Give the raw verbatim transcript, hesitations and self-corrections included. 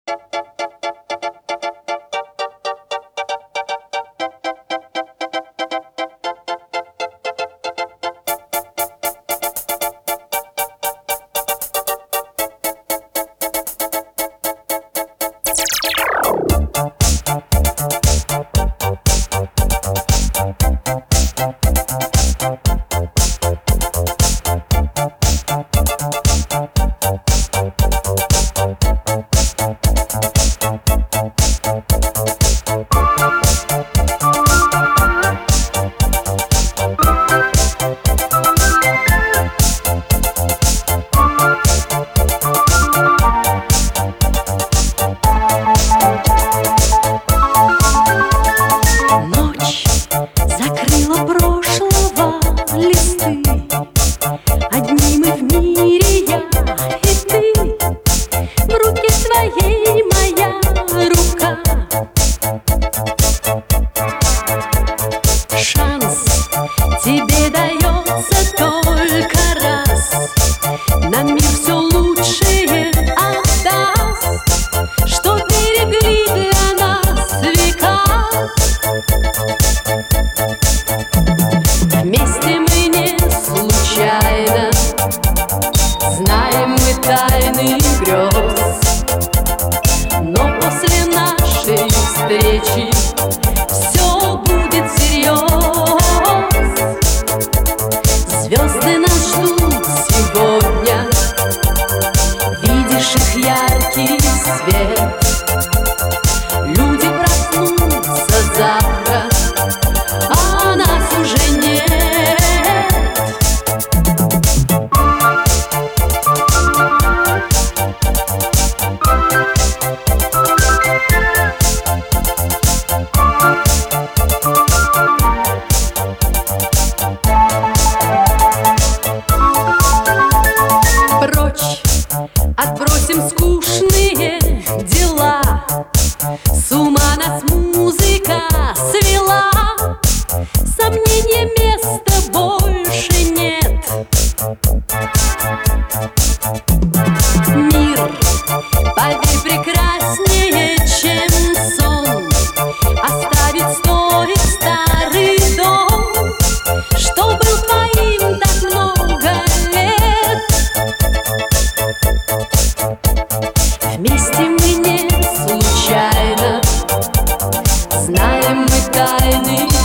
Тебе дается только раз, на мир все лучшее отдаст, что берегли для нас века. Вместе мы не случайно, знаем мы тайны грез, но после нашей встречи все будет всерьез. Звезды нас ждут сегодня, видишь их яркий свет. Люди проснутся завтра, а нас уже нет. Отбросим скучные дела, с ума нас музыка свела. Сомнения места больше нет. Мир, поверь, прекраснее, чем сон. Оставить стоит старый дом, что был твоим так много лет. Вместе мы не случайно, знаем мы тайны